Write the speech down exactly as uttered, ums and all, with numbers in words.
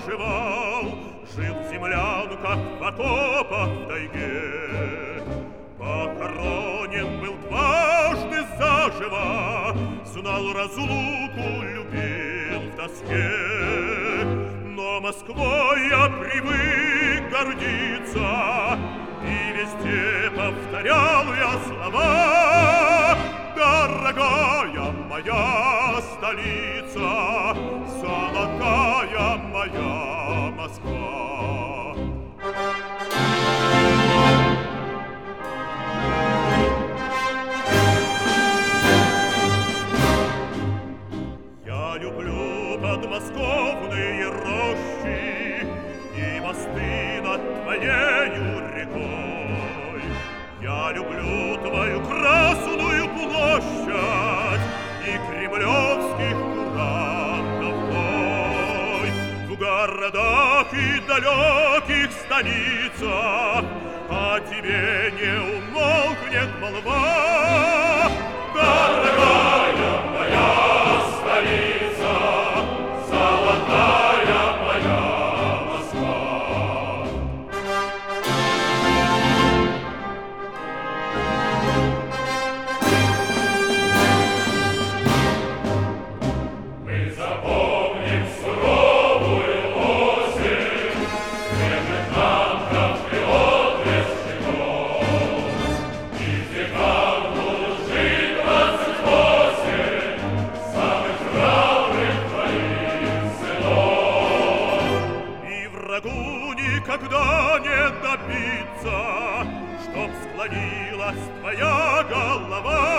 проживал, жил в землянках, в окопах, в тайге. Похоронен был дважды заживо, знал разлуку, любил в тоске. Но Москвой я привык гордиться, и везде повторял я слова: дорогая моя столица, золотая моя Москва. Я люблю подмосковные рощи и мосты над твоею рекой. Я люблю твою Красную площадь и кремлевских курантов бой. В городах и далеких станицах о тебе не умолкнет молва. Дорогая моя столица, золотая моя Москва. Мы запомним суровую осень, свежих танков и отблеск веков. И в веках будут жить двадцать восемь самых храбрых твоих сынов. И врагу никогда не добиться, чтоб склонилась твоя голова.